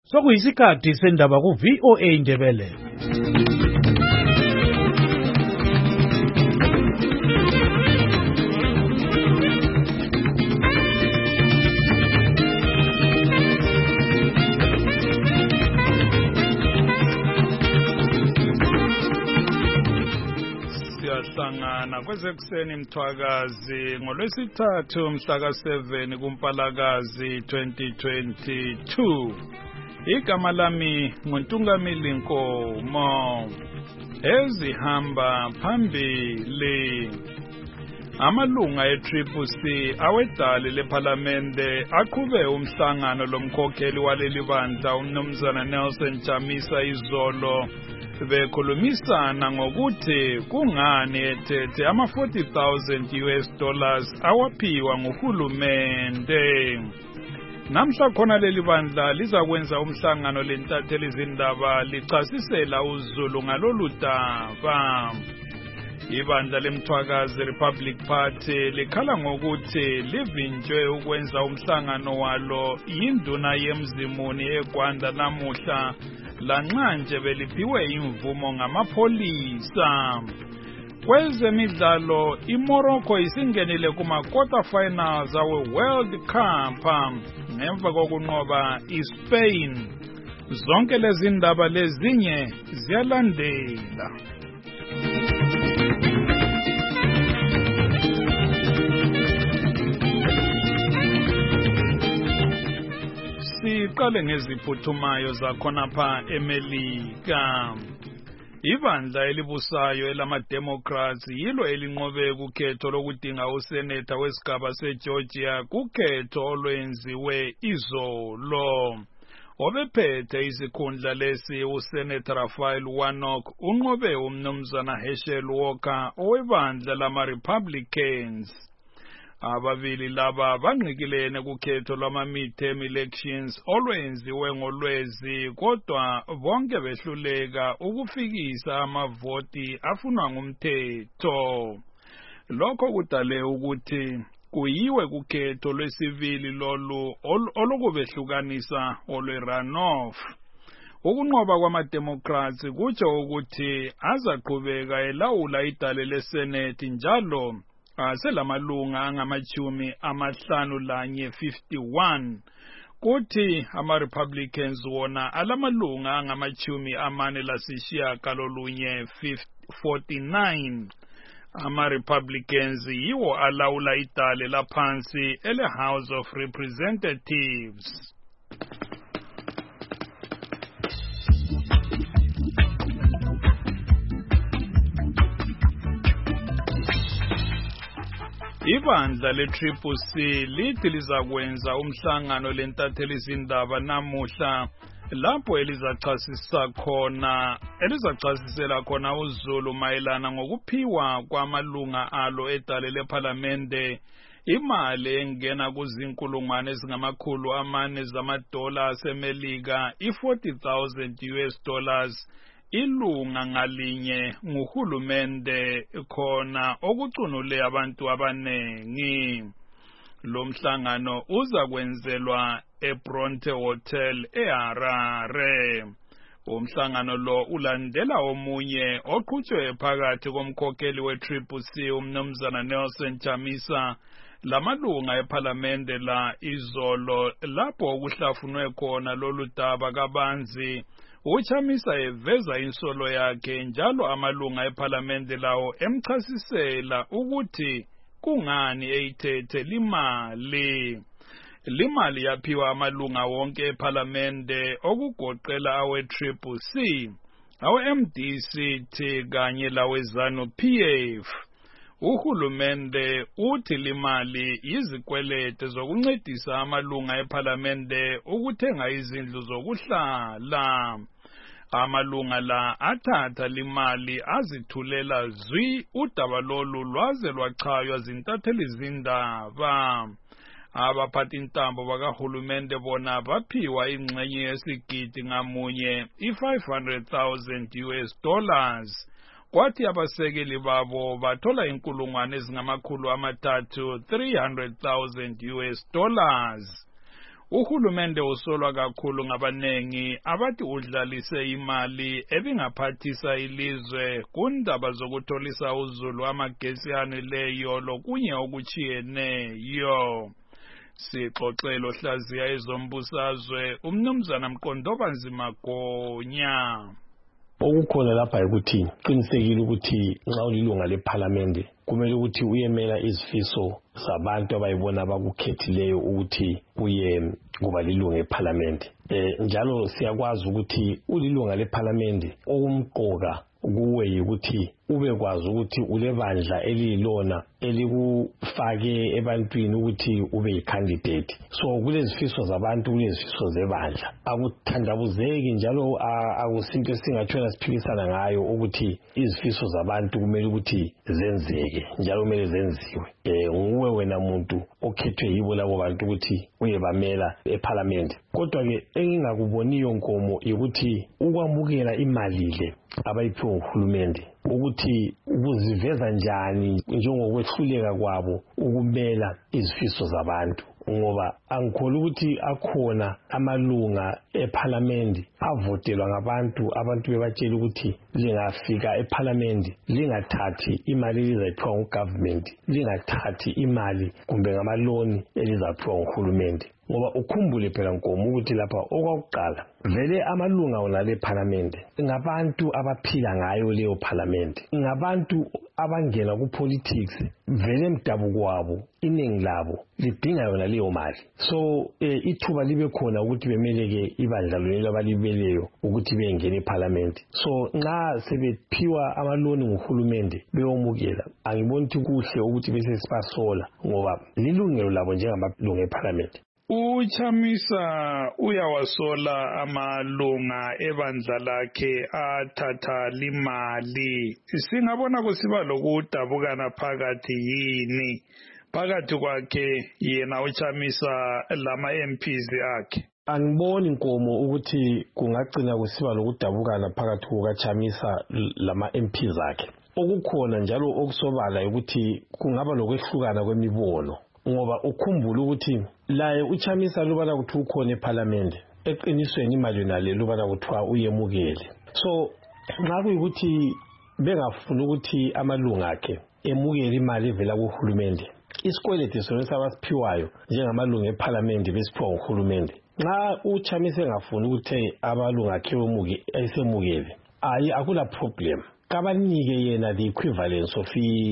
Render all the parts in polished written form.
Sokuyisikhathi sendaba ku-VOA Indebele. Siyahlangana kwezekuseni mthwakazi ngolwesithathu mhla ka-7 kuMpalakazi 2022. Igama lami nguNtungamili Nkomo. Ezihamba phambili. Amalunga e-Triple-C awedale lePhalamende aqhube umhlangano lomkhokheli waleli bandla uMnumzana Nelson Chamisa izolo bekhulumisana ngokuthi kungani ethethe ama$40,000 awaphiwa nguhulumende. Namhla khona leli bandla lizakwenza umhlangano lentatheli izindaba lichasisela uZulu ngalolu daba. Ibandla lemthwakazi Republic Party likhala ngokuthi livinjwe ukwenza umhlangano walo yinduna yemzimuni eGwanda namuhla lanxa nje beliphiwe imvumo ngamapholisa. Kwezemidlalo iMorocco isingenile kuma-quarter finals awe-World Cup ngemva kokunqoba iSpain. Zonke lezi ndaba lezinye ziyalandela. Siqale ngeziphuthumayo zakhona pha eMelika. Ibandla elibusayo elama-Democrats yilo elinqobe kukhetho lokudinga useneta wesigaba seGeorgia kukhetho olwenziwe izolo. Obephethe isikhundla lesi uSenator Raphael Warnock unqobe uMnumzana Herschel Walker owebandla lama-Republicans. Ababili laba banqikilene kukhetho lwama-midterm elections olwenziwe ngoLwezi kodwa bonke behluleka ukufikisa amavoti afunwa ngumthetho. Lokho kudale ukuthi kuyiwe kukhetho lwesivili lolu olokubehlukanisa olwe-runoff. Ukunqoba kwama-Democrats kutsho ukuthi azaqhubeka elawula idale leSenate njalo selamalunga angama-51 kuthi ama-Republicans wona alamalunga angama-49. Ama-Republicans yiwo alawula idale laphansi ele-House of Representatives. Ibandla le-Triple-C lithi lizakwenza umhlangano lentatheli izindaba namuhla lapho elizachasisela khona uZulu mayelana ngokuphiwa kwamalunga alo edale lePhalamende imali engena kuzinkulungwane ezingama-400 zamadola aseMelika $40,000 ilunga ngalinye nguhulumende khona okucunule abantu abanengi. Lo mhlangano uzakwenzelwa eBronte Hotel eHarare. Umhlangano lo ulandela omunye oqhutshwe phakathi komkhokheli we-Triple-C uMnumzana Nelson Chamisa lamalunga ePhalamende la izolo lapho okuhlafunwe khona lolu daba kabanzi. UChamisa eveza insolo yakhe njalo amalunga ePhalamende lawo emchasisela ukuthi kungani eyithethe limali. Limali yaphiwa amalunga wonke ePhalamende okugoqela awe-Triple-C, awe-MDC kanye lawe-ZANU-PF. Uhulumende uthi limali yizikwelete zokuncedisa amalunga ePhalamende ukuthenga izindlu zokuhlala. Amalunga la athatha limali azithulela zwi udaba lolu lwaze lwachaywa zintatheli izindaba. Abaphathi intambo bakahulumende bona baphiwa ingxenye yesigidi ngamunye $500,000. Kwathi abasekeli babo bathola inkulungwane ezingama-300,000 $300,000. Uhulumende usolwa kakhulu ngabanengi abathi udlalise imali ebingaphathisa ilizwe kundaba zokutholisa uzulu amagesi anileyo lokunye okuchiyeneyo. Sixoxelo hlaziya ezombusazwe umnumzana Mqondobanzi Magonya. Okukhona lapha ukuthi qinisekile ukuthi nxa ulilunga leParliament kumele ukuthi uyemela izifiso zabantu abayibona abakukhethileyo ukuthi uye kuba lilunga leParliament. Njalo siyakwazi ukuthi ulilunga leParliament okumqoka kuwe ukuthi ubekwazi ukuthi ulebandla elilona elikufake ebantwini ukuthi ube yicandidate. So kulezifiso zabantu kulezifiso zebandla. Akuthandabuzeki njalo akusinto esingathwena siphikisana ngayo ukuthi izifiso zabantu kumele ukuthi zenzeke njalo kumele zenziwe. Nguwe wena muntu okhethwe yibo labo bantu ukuthi uyebamela eParliament. Kodwa ke engingakuboniyo Nkomo ukuthi ukwamukela imali le abayiphiwe nguhulumende ukuthi ukuziveza njani njengokwehluleka kwabo ukumela izifiso zabantu, ngoba angikholwa ukuthi akhona amalunga eParliament avotelwa ngabantu bebatshela ukuthi lingafika eParliament lingathathi imali elizayiphiwa ngugovernment, lingathathi imali kumbe ngamaloni elizaphiwa nguhulumende. Ngoba ukhumbule phela Nkomo ukuthi lapha okwakuqala vele amalunga wona leParliament ngabantu abaphila ngayo leyo Parliament, ngabantu abangena kupolitics vele emdabuko wabo iningi labo lidinga yona leyo mali. So ithuba libe khona ukuthi bemeleke ibandla lelo abalibeleyo ukuthi bengene eParliament. So nxa sebephiwa amaloni nguhulumende beyomukela, angiboni ukuthi kuhle ukuthi bese sibasola ngoba lilungelo labo njengamalunga eParliament. Uchamisa uyawasola amalunga ebandla lakhe athatha limali. Singabona kusiba lokudabukana phakathi yini phakathi kwakhe yena uchamisa lama MPs akhe. Angiboni Nkomo ukuthi kungagcina kusiba lokudabukana phakathi kukaChamisa lama MPs akhe. Okukhona njalo okusobala ukuthi kungaba lokwehlukana kwemibono, ngoba ukhumbula ukuthi laye uChamisa lubala ukuthi ukhona eParliament eqinisweni imali nale lubala kuthiwa uyemukele. So nxa kuyikuthi bengafuna ukuthi amalunga akhe emukele imali evela kuhulumende, isikweleti sona sabasiphiwayo njengamalunga eParliament besiphiwa nguhulumende, nxa uChamisa engafuna ukuthi amalunga akhe esemukele akula problem, kabanike yena the equivalence of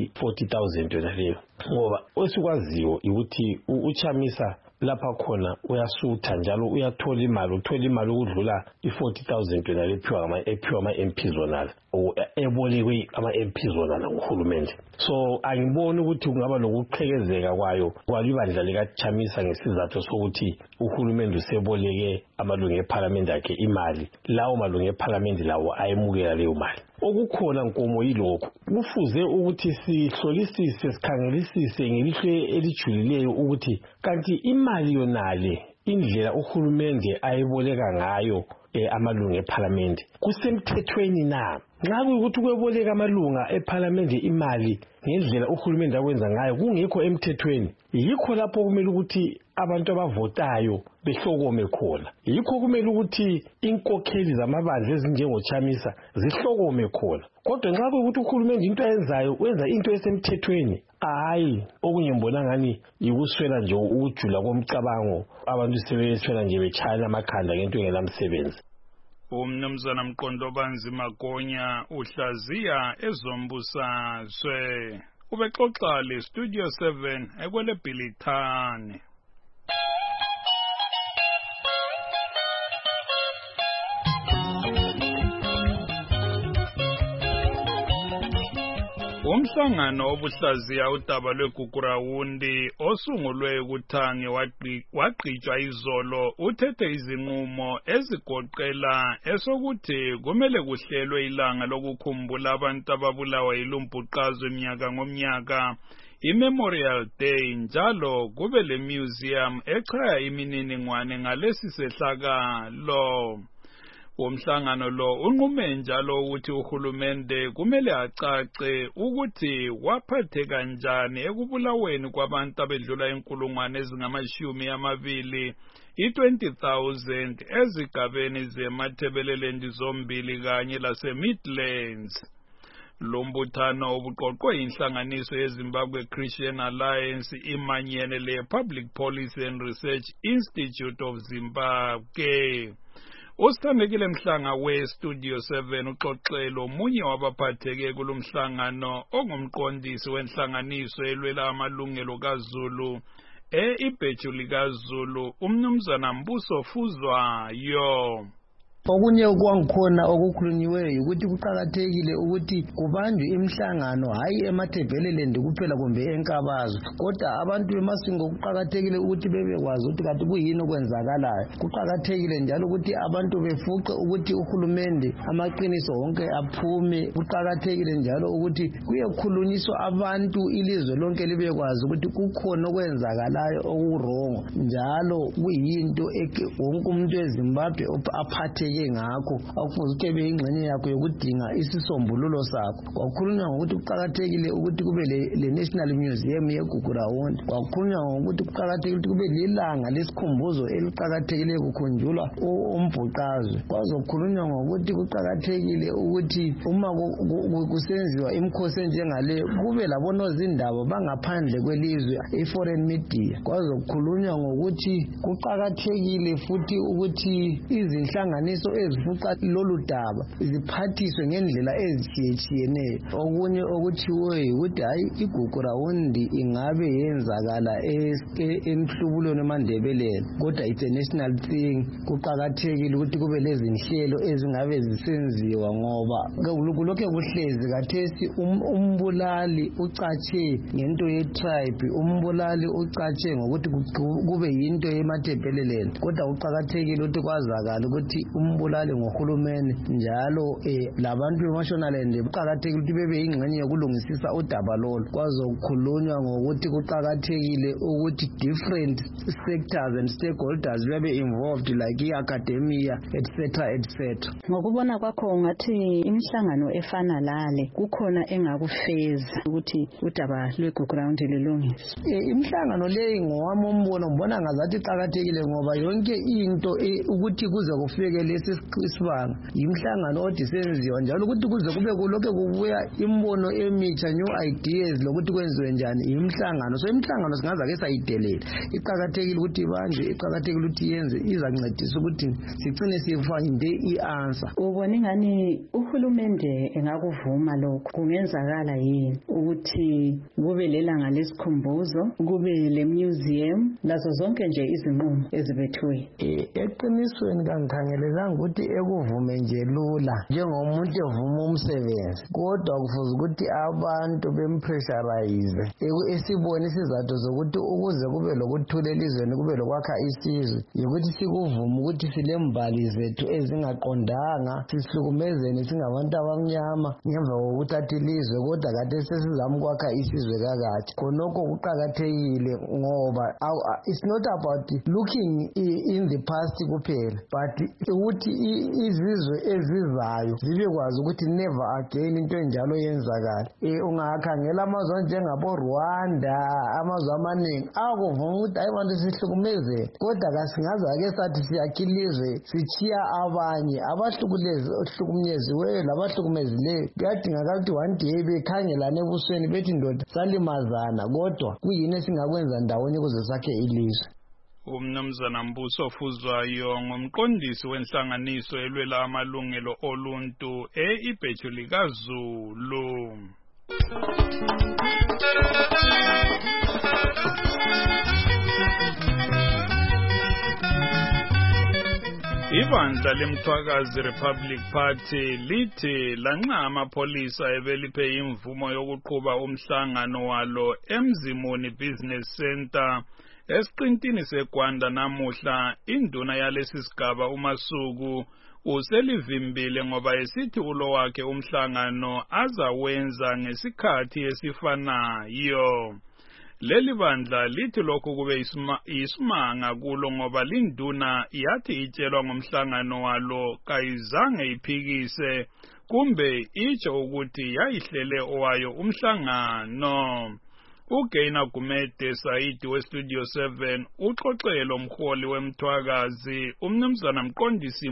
40,000 yona leyo. Ngoba osikwaziyo ukuthi uChamisa lapha khona uyasutha njalo uyathola imali, uthola imali ukudlula 40,000 yona lephiwa ama MPs zonala ebolekwe ama MPs zonala nguhulumende. So angiboni ukuthi kungaba lokuqhekezeka kwayo kwalibandla likaChamisa ngesizathu sokuthi uhulumende useboleke amalunga eParliament akhe imali, lawo malunga eParliament lawo ayemukela leyo mali. Okukhona Nkomo yilokho kufuze ukuthi sihlolisise sikhangelisise ngelihlo elijulileyo ukuthi kanti imali yonale indlela uhulumende ayiboleka ngayo amalunga eParliament kusemthethweni na? Nxa kuyikuthi kweboleka amalunga eParliament imali ngendlela uhulumende akwenza ngayo kungekho emthethweni, yikho lapho kumele ukuthi abantu abavotayo behlokome khona, yikho kumele ukuthi inkokheli zamabandla ezinjengoChamisa zihlokome khona. Kodwa nxa kuyikuthi uhulumende into ayenzayo wenza into esemthethweni, hayi okunye mbona ngani yikuswela nje ukujula komcabango, abantu sebeswela nje betshayana amakhanda ngento engelamsebenzi. Umnumzana Mqondobanzi Magonya uhlaziya ezombusazwe. Ubexoxa le Studio 7 ekwele Bhilithane. Umhlangano obuhlaziya udaba lweGugurawundi osungulwe kuThange wagqitshwa izolo uthethe izinqumo ezigoqela esokuthi kumele kuhlelwe ilanga lokukhumbula abantu ababulawa yilumbhuqazwe minyaka ngomnyaka, iMemorial Day, njalo kube le museum echaya imininingwane ngalesi sehlakalo. Umhlangano lo unqume njalo ukuthi uhulumende kumele acace ukuthi waphathe kanjani ekubulaweni kwabantu abedlula inkulungwane ezingama-20 i-20,000 ezigabeni zeMatabeleland zombili kanye lase-Midlands. Lo mbuthano ubuqoqwe inhlanganiso yeZimbabwe Christian Alliance imanyene le-Public Policy and Research Institute of Zimbabwe. Usithandekile Mhlanga we-Studio 7 uxoxele omunye wabaphatheke kulomhlangano ongumqondisi wenhlanganiso elwela amalungelo kaZulu ibheju likaZulu umnumzana Mbuso Fuzwayo. Okunye kwangikhona okukhulunyiweyo ukuthi kuqhakathekile ukuthi kubanjwe imihlangano hayi eMatabeleland kuphela kumbe eNkabazo kodwa abantu bemasingo kuqhakathekile ukuthi bebekwazi ukuthi kanti kuyini okwenzakalayo. Kuqhakathekile njalo ukuthi abantu befuqe ukuthi uhulumende amaqiniso wonke aphume. Kuqhakathekile njalo ukuthi kuyekhulunyiswa abantu ilizwe lonke libekwazi ukuthi kukhona okwenzakalayo okurongo njalo kuyinto wonke umuntu weZimbabwe aphatheke ngakho akufuze ukuthi beyingxenye yakho yokudinga isisombululo sakho. Kwakhulunywa ngokuthi kuqhakathekile ukuthi kube le National Museum yeGugu Rawundi. Kwakhulunywa ngokuthi kuqhakathekile ukuthi kube lilanga lesikhumbuzo eliqhakathekile kukhunjulwa umbhuqazwe. Kwazokhulunywa ngokuthi kuqhakathekile ukuthi uma kusenziwa imikhosi enjengale kube labonozindaba bangaphandle kwelizwe i-foreign media. Kwazokhulunywa ngokuthi kuqhakathekile futhi ukuthi izinhlanganiso ezifuqa lolu daba ziphathiswe ngendlela ezitshiyetshiyeneyo. Okunye okuthiweyo ukuthi hayi iGugu Rawundi ingabe yenzakala emhlubulweni eMandebeleni kodwa it's a national thing. Kuqhakathekile ukuthi kube lezinhlelo ezingabe zisenziwa ngoba kulokho kuhlezi kathesi umbulali ucatshe ngento ye-tribe, umbulali ucatshe ngokuthi kube yinto yeMatabeleland kodwa kuqhakathekile ukuthi kwazakala ukuthi umbulali ngohulumeni njalo labantu beMashonaland kuqhakathekile ukuthi bebe yingxenye yokulungisisa udaba lolo. Kwazokhulunywa ngokuthi kuqhakathekile ukuthi different sectors and stakeholders bebe involved like i-academia etc. Ngokubona kwakho ngathi imihlangano efana lale kukhona engakufeza ukuthi udaba lweGugu Rawundi lilungiswe. Imihlangano leyi ngowami umbono ngibona ngazathi iqhakathekile ngoba yonke into ukuthi kuze kufike lesi sibanga imihlangano odisenziwa njalo ukuthi kuze kube kulokho kubuya imbono emitsha new ideas lokuthi kwenziwe njani imihlangano. So imihlangano singaza ke sayidelela. Iqhakathekile ukuthi ibanje, iqhakathekile ukuthi yenze izancedisa ukuthi sigcine sifinde i-answer. Ubona ngani uhulumende engakuvuma lokho kungenzakala yini ukuthi kube lelanga lesikhumbuzo kube le museum lazo zonke nje izinqumo ezibethiwe? Eqinisweni kangikhangelelanga ukuthi ekuvume nje lula njengomuntu evuma umsebenzi kodwa kufuze ukuthi abantu bempressurize esibone isizathu sokuthi ukuze kube lokuthula elizweni kube lokwakha isizwe yikuthi sikuvume ukuthi silembali zethu ezingaqondanga sihlukumezene singabantu abamnyama ngemva kokuthatha ilizwe kodwa kade sesizama ukwakha isizwe kakade. Khonokho kuqhakathekile ngoba it's not about looking in the past kuphela but ukuthi izizwe ezizayo zibekwazi ukuthi never again into enjalo yenzakala. Ungakhangela amazwe njengabo Rwanda amazwe amaningi akuvuma ukuthi hayi bantu sihlukumezene kodwa kasingaza-ke sathi siyakhilizwe sichiya abanye abahlukunyeziweyo labahlukumezileyo. Kuyadingakala ukuthi one day bekhangelane ebusweni bethi ndoda salimazana kodwa kuyini esingakwenza ndawonye ukuze sakhe ilizwe. Umnumzana Mbuso Fuzwayo ngumqondisi wenhlanganiso elwela amalungelo oluntu ibheju likaZulu. Ibandla leMthwakazi Republic Party lithi lanxa amapolisa ebeliphe imvumo yokuqhuba umhlangano walo eMzimuni Business Center esiqintini seGwanda namuhla, induna yalesi sigaba uMasuku uselivimbile ngoba esithi ulo wakhe umhlangano azawenza ngesikhathi esifanayo. Leli bandla lithi lokhu kube isimanga kulo ngoba linduna yathi itshelwa ngomhlangano walo kayizange iphikise kumbe itsho ukuthi yayihlele owayo umhlangano. uGaynor Gumede Saidi weStudio 7 uxoxele umholi wemthwakazi umnumzana Mqondisi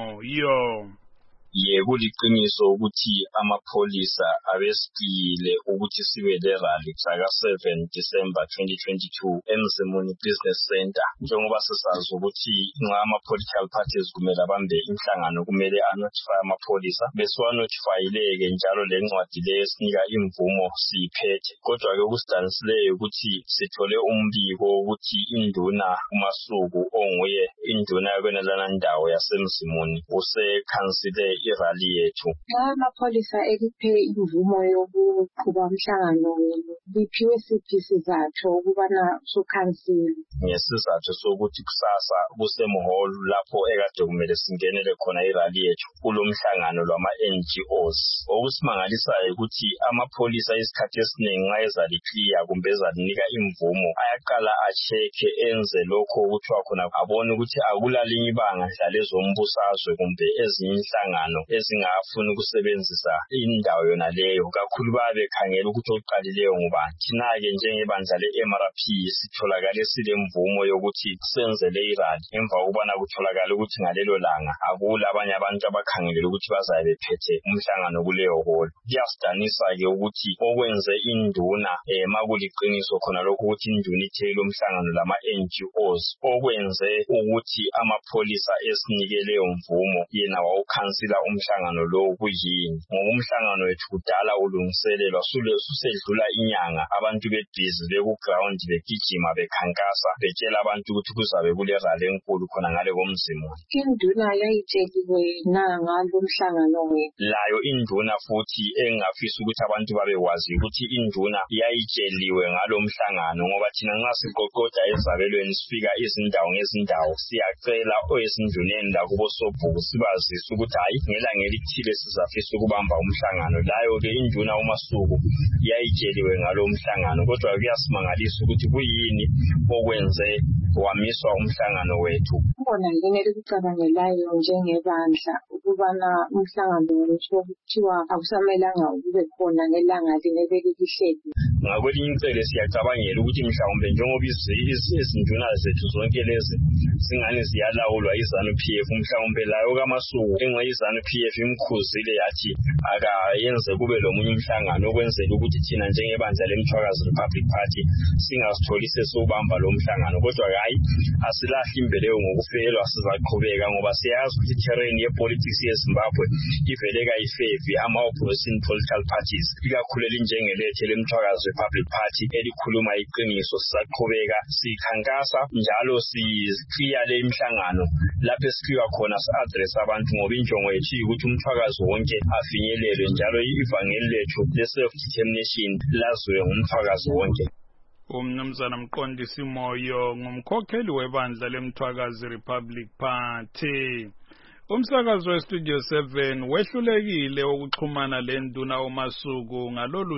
Moyo. Yebo liqiniso ukuthi amapholisa abesipile ukuthi sibe le rally mhla 7 December 2022 eMzimuni Business Center njengoba sisazi ukuthi ama political parties kumele abambe inhlangano kumele anotify amapholisa besiwanotifyileke njalo lencwadi lesinika imvumo siyiphethe kodwa ke kusidanisileyo ukuthi sithole umbiko ukuthi induna uMasuku onguye induna yakwenelana ndawo yaseMzimuni usekhansile irally yethu. Amapholisa ekuphe imvumo yokuqhuba umhlangano liphiwe siphi sizathu ukubana sokhansile? Ngesizathu sokuthi kusasa kusemhall lapho ekade kumele singenele khona irally yethu kulomhlangano lwama NGOs. Okusimangalisayo ukuthi amapholisa isikhathi esiningi nxa ezaliclear kumbe ezalinika imvumo ayaqala acheke enze lokho kuthiwa khona abone ukuthi akulalinye ibanga lalezombusazwe kumbe ezinye inhlangano ezingafuna ukusebenzisa indawo yona leyo kakhulu babekhangela ukuthi oqalileyo ngubani. Thina-ke njengebandla le-MRP sitholakale silemvumo yokuthi senze le irally emva kokubana kutholakala ukuthi ngalelo langa akula abanye abantu abakhangelele ukuthi bazabe bephethe umhlangano kuleyo hall. Kuyasidanisa-ke ukuthi okwenze induna makuliqiniso khona lokho ukuthi induna ithele umhlangano lama NGOs okwenze ukuthi amapholisa esinike leyo mvumo yena wawukhansila umhlangano lo kuyini ngoba umhlangano wethu kudala ulungiselelwa susedlula inyanga abantu bebhizi bekuground begijima bekhankasa betshela abantu ukuthi kuzabe kule rally enkulu khona ngale komzimuni. Induna yayitsheliwe ngalo mhlangano wethu layo induna futhi engafisa ukuthi abantu babekwazi ukuthi induna yayitsheliwe ngalo mhlangano ngoba thina nxa siqoqoda ezabelweni sifika izindawo ngezindawo siyacela oyesinduneni la kubo sobhuku sibazisa ukuthi hayi ngelanga elithile sizafisa ukubamba umhlangano. Layo-ke induna uMasuku yayitsheliwe ngalo mhlangano kodwa kuyasimangalisa ukuthi kuyini okwenze wamiswa umhlangano wethu. Khona yini elikucabangelayo njengebandla ukubana umhlangano wethu kuthiwa akusamelanga ukube khona ngelanga lebelihleli? Ngakwelinye icele siyacabangela ukuthi mhlawumbe njengoba izinduna zethu zonke lezi singane ziyalawulwa iZANU-PF mhlawumbe layo kaMasuku iZANU-PF imkhuzile yathi akayenze kube lomunye umhlangano okwenzela ukuthi thina njengebandla leMthwakazi Republic Party singazitholi sesubamba lo mhlangano kodwa hayi asilahli imbeleyo ngokufelwa sizaqhubeka ngoba siyazi ukuthi terrain yepolitics yeZimbabwe ivele kayifevi ama-opposition political parties ikakhulu elinjengelethe leMthwakazi Republic Party elikhuluma iqiniso. Sizaqhubeka sikhankasa njalo siclear le imhlangano lapho esikhiwa khona si-address abantu ngoba injongo yethu ukuthi umthwakazi wonke afinyelelwe njalo ivangeli lethu le-self-determination laziwe ngumthwakazi wonke. Umnumzana Mqondisi Moyo ngumkhokheli webandla leMthwakazi Republic Party. Umsakazo weStudio 7 wehlulekile ukuxhumana lenduna uMasuku ngalolu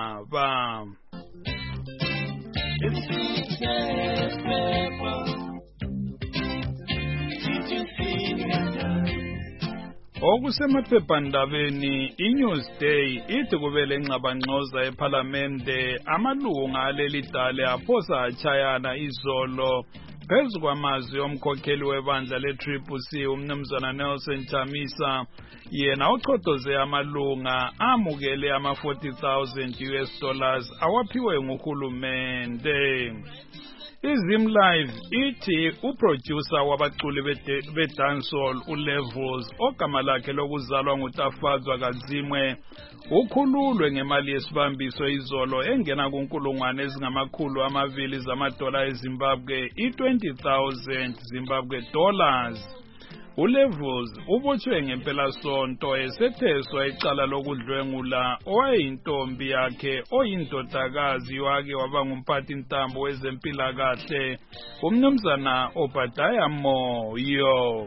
daba. Okusemaphephandabeni iNewsday ithi kubele ngxabangxoza eParliamente amalunga aleli dale aphosa achayana izolo phezu kwamazwi omkhokheli webandla le-CCC umnumzana Nelson Chamisa yena uchotoze amalunga amukele ama$40,000 awaphiwe nguhulumende. iZim Live ithi uproducer wabaculi bedancehall uLevels ogama lakhe lokuzalwa nguTafadzwa Kazimwe ukhululwe ngemali yesibambiso izolo engena ku$200,000 zamadola eZimbabwe i$20,000 Zimbabwe dollars. uLevels ubotshwe ngempelasonto esetheswa icala lokudlwengula owayeyintombi yakhe oyindodakazi wake waba ngumphathintambo wezempilakahle umnumzana Obadiah Moyo.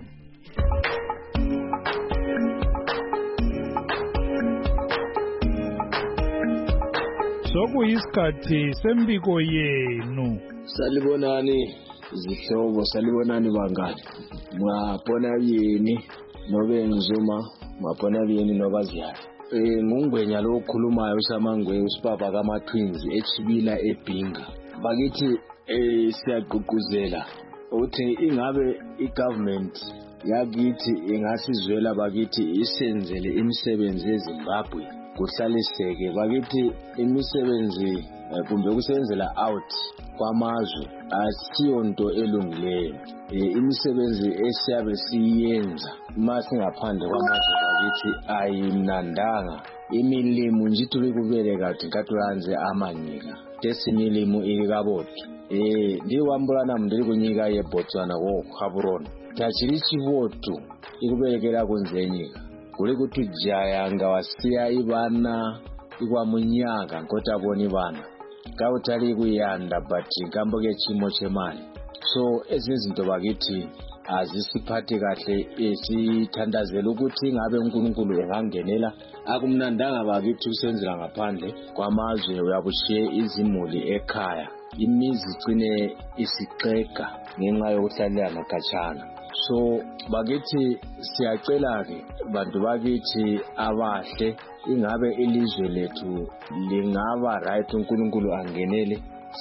sokuyisikhathi sembiko yenu. Salibonani izihlobo, salibonani bangani. Mwabona yini nobe ngizuma, mwabona yini nobaziyayo. Ngungwenya lo okhulumayo uSamangwe usibaba kaMathwinzi eChibila eBhinga. Bakithi siyagqugquzela ukuthi ingabe igovernment yakithi ingasizwela bakithi isenzele imisebenzi eZimbabwe kuhlaliseke. Bakithi imisebenzi kumbe kusebenzela out kwamazwe asiyonto elungileyo. Imisebenzi esiyabe siyenza masingaphandle kwamazwe bakithi ayimnandanga. Imilimo njithi kubele kade katulanze amanyika tesimilimo ilikaboti. Ndiwambulana mndiri kunyika yeBotswana ko Gaborone tachiri chivoto ikubelekera kunzenyika kuri kuti jaya ngawasiya ivana ikwa munyaka nkotaboni vana kautali kuyanda but ngamboke chimo chemali. So ezizinto bakithi azisiphathi kahle esithandazela ukuthi ngabe uNkulunkulu engangenela akumnandanga bakithi usenzela ngaphandle kwamazwe uyabushiye izimuli ekhaya imizi igcine isixega ngenxa yokuhlalela khatshana. So bakithi siyacela ke bantu bakithi abahle ingabe ilizwe lethu lingaba right uNkulunkulu angenele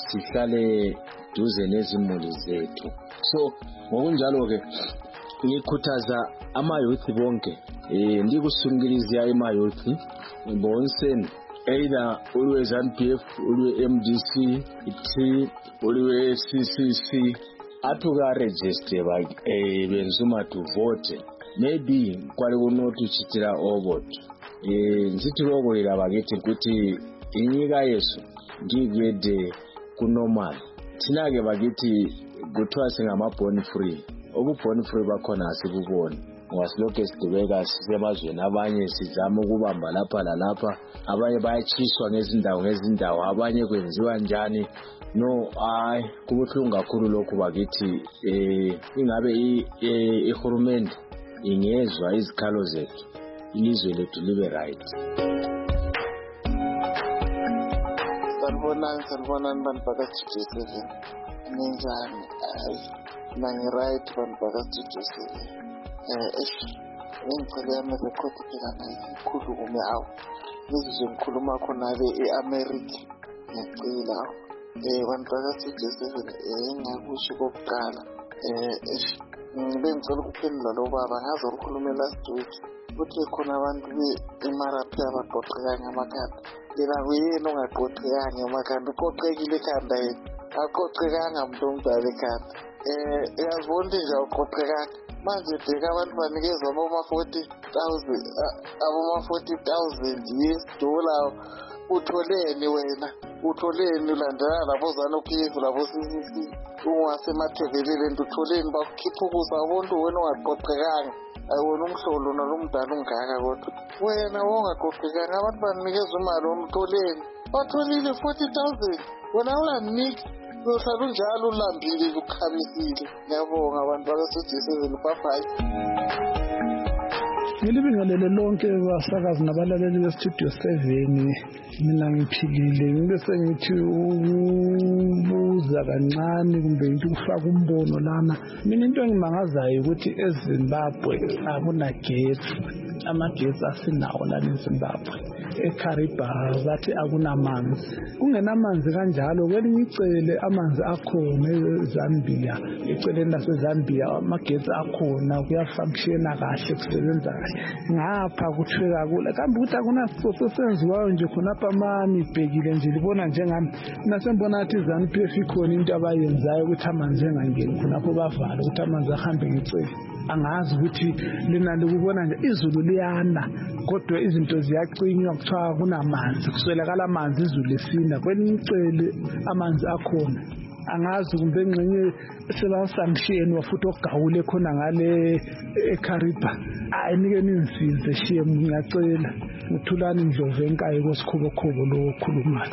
sihlale duze nezimuli zethu. So ngokunjalo ke ngikhuthaza ama-youth bonke ndikusungilizia ama-youth bonseni either ulwe ZANU-PF ulwe MDC T ulwe CCC atuka register benzuma to vote maybe kwali kunotu chitira ovote nzitirobolera bakithi kuti inyika yesu ngigede kunormal thina-ke bakithi kuthiwa singama-born free. Obu-born free bakhona asibuboni ngoba silokhu sigibeka sisemazweni abanye sizama ukubamba lapha lalapha abanye bayatshiswa ngezindawo abanye kwenziwa njani. No, kubuhlungu kakhulu lokhu bakithi ingabe ihulumende ingezwa izikhalo zethu ilizwe lethu libe right. Salibonani bantu bakaStudio 7 ninjani? Nangi-right bantu bakaStudio 7. Ngicela yami rekhodi phela nayikhulume awu ngizizwe ngikhuluma khona-ke e-America ngiyacela bantu bakaStudio 7 engakusho kokuqala bengicela ukuphendula lo baba ngaze ukhulume last week ukuthi khona abantu be-Emaraphi abaqoqeka ngamakhanda. Yena kuyena ongaqoqekanga emakhanda uqoqekile ekhanda yena aqoqekanga muntu omdala ekhanda. Uyazibona ukuthi nje awuqoqekanga manje bheka abantu banikezwa aboma-40,000 US$. Utholeni wena? Utholeni ulandela labo ZANU-PF labo CCC ungasemathebelele nto utholeni bakukhipha ukusa abantu wena ongaqoqekanga ayiwona umhlolo nalo mdala ungaka kodwa wena wongaqoqekanga abantu banikezwa imali umtholeni batholile 40,000 wena ulaniki uyohlala unjalo ulambile ukhamisile. Ngiyabonga abantu bakaStudio 7 bye. Ngilibingelele lonke basakazi nabalaleli beStudio 7. Mina ngiphilile ngibe sengithi ubuza kancane kumbe into ukufaka umbono lana. Mina into engimangazayo ukuthi eZimbabwe akunagetsi. Amagetsi asinawo lana eZimbabwe. eKariba bathi akunamanzi. Kungenamanzi kanjalo kwelinye icele amanzi akhona eZambia, eceleni laseZambia amagetsi akhona kuyafunctiona kahle kusebenza kahle. Ngapha kuthweka kule kambe ukuthi akunasiso senziwayo nje khonapha mami ibhekile nje libona njengami nasembona athi ZANU-PF ikhona into abayenzayo ukuthi amanzi engangeni khonapho bavala ukuthi amanzi ahambe ngicele. Angazi ukuthi lina likubona nje izulu liyana kodwa izinto ziyacinywa kuthiwa kunamanzi kuswelakala amanzi izulu lesina kwelinye icele amanzi akhona. Angazi kumbe engxenye sebasamshiyeni wafuthi ogawule khona ngale eKariba ayinike ninsize shiye ngiyacela uthulani Ndlovu enkayi kosikhobo lo khulumayo.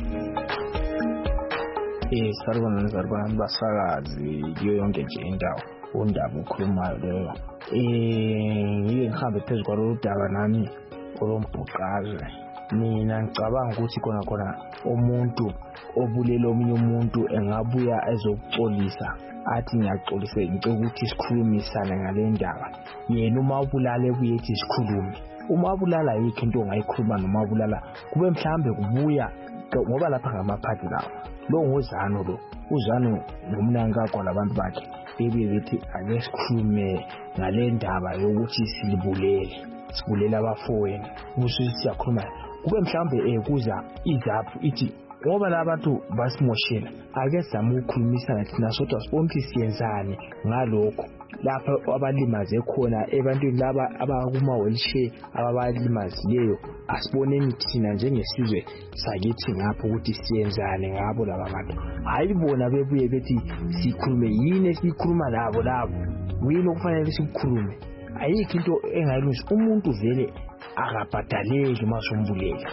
Sarubona basakazi kuyo yonke nje indawo undaba ukhulumayo leyo ngike ngihambe phezu kwalo daba nami olombhuqazwe mina ngicabanga ukuthi khona umuntu obulela omunye umuntu engabuya ezokuxolisa athi ngiyaxolisa ngicela ukuthi sikhulumisane ngale ndaba yena uma ubulala ebuye ethi sikhulume uma ubulala yikho into ongayikhuluma noma ubulala kube mhlambe kubuya ngoba lapha ngamaphathi lawo lo ngozano lo uzano ngumnanga kwalabantu bakhe bebethi ake sikhulume ngale ndaba yokuthi sibulela abafowenu ukuthi siyakhuluma kube mhlambe kuza izaphu ithi ngoba labantu basimoshela ake sizame ukukhulumisana thina sodwa sibone ukuthi siyenzani ngalokho lapha abalimaze khona ebantwini laba abakuma wheelchair ababalimazileyo asiboneni thina njengesizwe sakithi ngapho ukuthi siyenzani ngabo laba bantu hayi bona bebuye bethi sikhulume yini esikhuluma labo yini okufanele sikhulume ayikho into engayilungisa umuntu vele akabhadaleki masombulela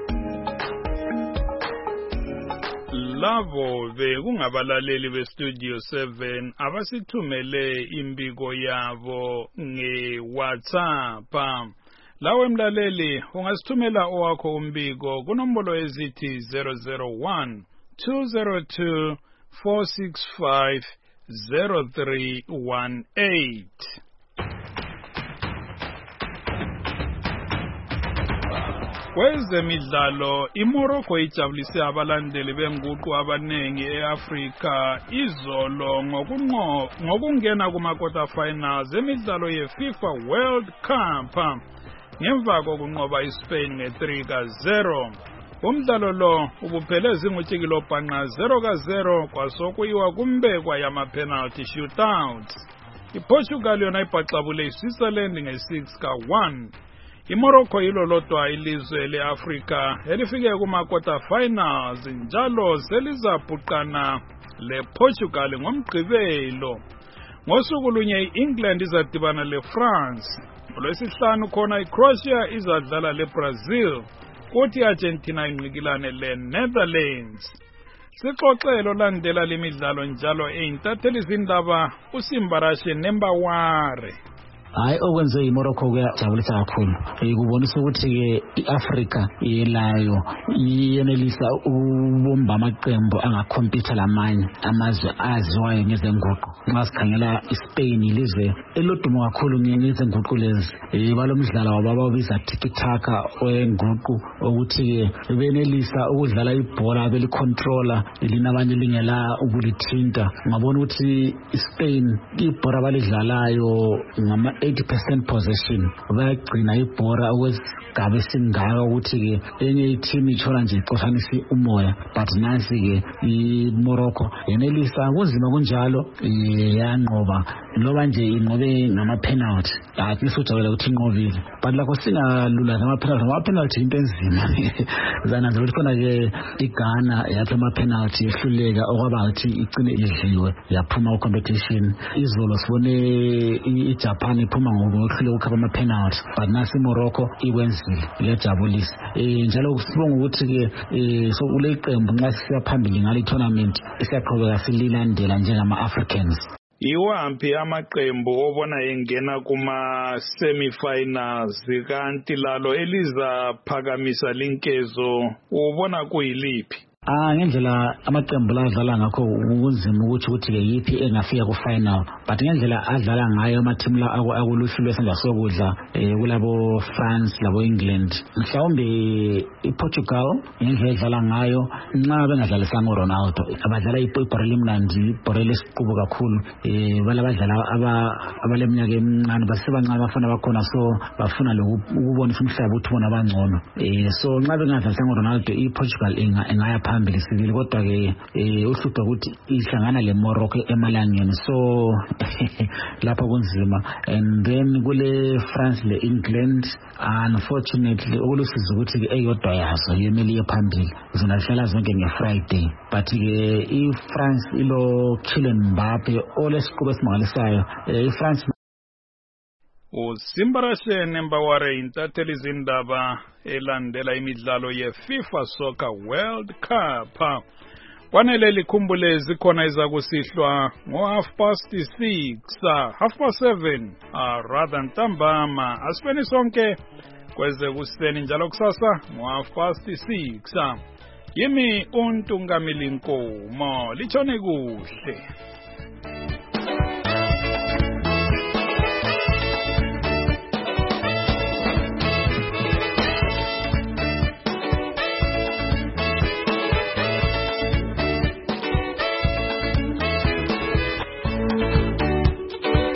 lavo bekungabalaleli bestudio 7 abasithumele imbiko yabo nge-WhatsApp. Lawe mlaleli ungasithumela owakho umbiko kunombolo ezithi 001 202 465 0318. Kwezemidlalo iMorocco ijabulise abalandeli benguqu abanengi eAfrika izolo ngokungena kuma-quarter finals emidlalo yeFIFA World Cup ngemva kokunqoba iSpain nge-3-0. Umdlalo lo ubuphele zingutshikilo bhanqa 0-0 kwasokuyiwa kumbekwa yama-penalty shootouts. iPortugal yona ibhaxabule iSwitzerland nge-6-1. iMorocco yilo lodwa ilizwe leAfrika elifike kuma-quarter finals njalo selizabhuqana lePortugal ngomgqibelo. Ngosuku lunye iEngland izadibana leFrance. Ngolwesihlanu khona iCroatia izadlala leBrazil kuthi iArgentina inqikilane leNetherlands. Sixoxelo landela lemidlalo njalo eintatheli izindaba uSimbarashe Nembaware. Hayi okwenze iMorocco kuyajabulisa kakhulu kubonisa ukuthi ke iAfrika yelayo yenelisa ukubumba amaqembu angakhompitha lamanye amazwe aziwayo ngezenguqu. Nxa sikhangela iSpain ilizwe elodumo kakhulu ngezenguqu lezi balomdlalo wababiza tiki-taka wenguqu ukuthi ke benelisa ukudlala ibhola belicontroller linabanye lingela ukulithinta. Ngabona ukuthi iSpain ibhola balidlalayo ngama 80% possession bayagcina ibhola okwesigaba esingaka ukuthi ke enye iteam ithola nje ixofanisa umoya but nansi ke iMorocco yenelisa kunzima kunjalo yanqoba loba nje inqobe ngama penalty athi sijabula ukuthi inqobile but lakho singalula ngama penalty into enzima zananza ukuthi khona ke iGhana yapha ama penalty ehluleka okwaba ukuthi igcine idliwe yaphuma ku competition. Izolo sibone iJapan iphuma ngokuhluleka ukukhaba ama penalty but nasi iMorocco ikwenzile iyajabulisa. Njalo sibonga ukuthi ke so kule iqembu nxa siyaphambili ngale tournament isiyaqhubeka sililandela njengama Africans. Iwaphi amaqembu obona engena kuma semi-finals kanti lalo eliza phakamisa linkezo ubona kuyiliphi? Ngendlela amaqembu adlala ngakho kunzima ukuthi ke yipi engafika ku final but ngendlela adlala ngayo ama team la akuluhlu lwesandla sokudla kulabo France labo England mhlawumbe iPortugal ngendlela edlala ngayo nxa bengadlalisanga uRonaldo abadlala ibhola limnandi ibhola lesiqubu kakhulu balabadlala abaleminyaka emincane basebancane bafuna bakhona so bafuna ukubonisa umhlaba ukuthi bona bangcono so nxa bengadlalisanga uRonaldo iPortugal engaya phambili sibili kodwa ke uhlupha ukuthi ihlangana leMorocco emalangeni so lapha kunzima. And then kule France le England unfortunately okulusiza ukuthi ke eyodwa yazo yemeli yephambili zona zihlala zonke ngeFriday but ke iFrance ilo Kylian Mbappe olesiqubu esimangalisayo iFrance. uSimbarashe Nembaware intatheli izindaba elandela imidlalo yeFIFA Soccer World Cup. Kwanele likhumbule zikhona izakusihlwa ngo6:30 7 rather ntambama asifeni sonke kweze kuseni njalo kusasa ngo6:30. Yimi uNtungamili Nkomo, litshone kuhle.